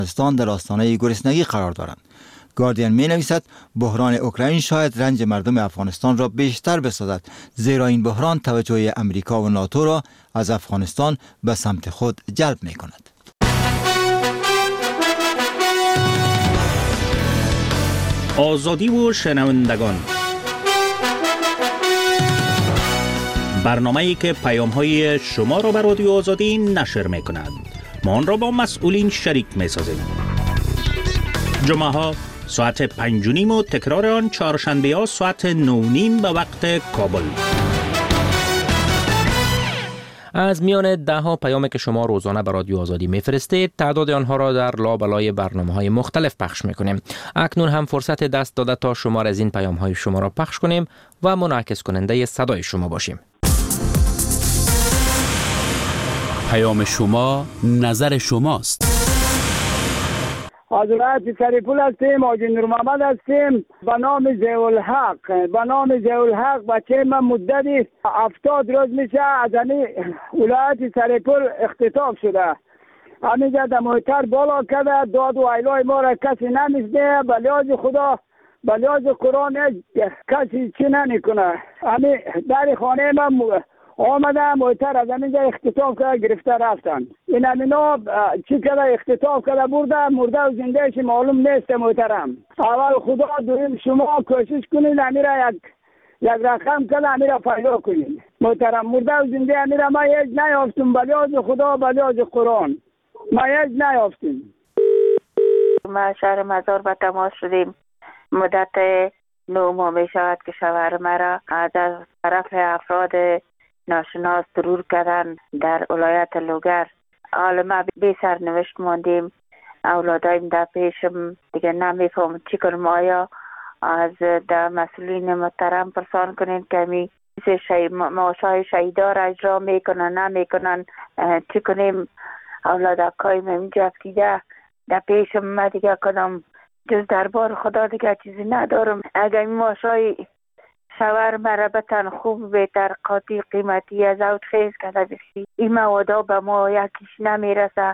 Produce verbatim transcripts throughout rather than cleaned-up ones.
افغانستان در آستانه گرسنگی قرار دارند. گاردین می نویسد بحران اوکراین شاید رنج مردم افغانستان را بیشتر بسازد، زیرا این بحران توجه امریکا و ناتو را از افغانستان به سمت خود جلب می کند. آزادی و شنوندگان، برنامه‌ای که پیام‌های شما را به رادیو آزادی نشر می‌کند. ما آن را با مسئولین شریک می‌سازیم. جمعه‌ها ساعت پنج و نیم و تکرار آن چهارشنبه‌ها ساعت نو نیم به وقت کابل. از میان ده ها پیامی که شما روزانه به رادیو آزادی میفرستید، تعداد آنها را در لابلای برنامه‌های مختلف پخش میکنیم. اکنون هم فرصت دست داده تا شمار از این پیام‌های شما را پخش کنیم و منعکس کننده صدای شما باشیم. پیام شما نظر شماست. حضرت سریپول هستیم، آجی نور محمد هستیم. به نام ضیاءالحق به نام ضیاءالحق بچه من مدتی هفتاد روز میشه از این ولایت سریپول اختطاف شده. همینجا در محتر بالا کرده، داد و ایلای ما را کسی نمیشنه. به لحاظ خدا به لحاظ قرآن کسی چی نمیکنه. همین در خانه من آمده محتر از همینجا اختطاف کرده گرفته رفتن. این همینا چی کرده اختطاف کرده برده مرده و زندهش معلوم نیست محترم. اول خدا دویم شما کوشش کنید امیره یک یک رقم کرده امیره پیدا کنید محترم. مرده و زنده امیره ما هیچ نیافتم، به لحاظ خدا به لحاظ قرآن ما هیچ نیافتم. ما شهر مزار به تماس شدیم. مدت نو ماه می شود که شوهر مرا از طرف افراد ناشناس ضرور کردن در ولایت لوگر. حالا ما بی سرنوشت ماندیم. اولادایم در پیشم دیگه نمیفهم چی کنم. آیا از در مسئولین محترم پرسان کنین که می شهی معاشای شهیدا را اجرا میکنن نمیکنن چی کنیم. اولاد اکایم اینجا افتیده در پیشم. ما دیگه کدام جز دربار خدا دیگه چیزی ندارم. اگر این معاشای شوهر مرا بتن خوب بهتر قاطی قیمتی از اوت خیز کرده بسی این موادا به ما یکیش نمیرسه.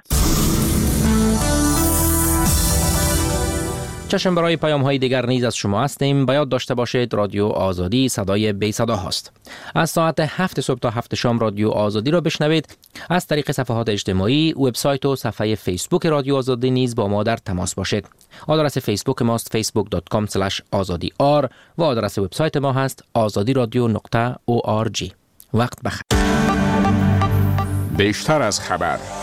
چشم برای پیام های دیگر نیز از شما هستیم. به یاد داشته باشید رادیو آزادی صدای بی صدا هاست. از ساعت هفت صبح تا هفت شام رادیو آزادی را بشنوید. از طریق صفحات اجتماعی، وبسایت و صفحه فیسبوک رادیو آزادی نیز با ما در تماس باشید. آدرس فیسبوک ماست فیسبوک دات کام اسلش آزادی آر و آدرس وبسایت ما هست آزادی رادیو نقطه او آر جی. وقت بخیر. بیشتر از خبر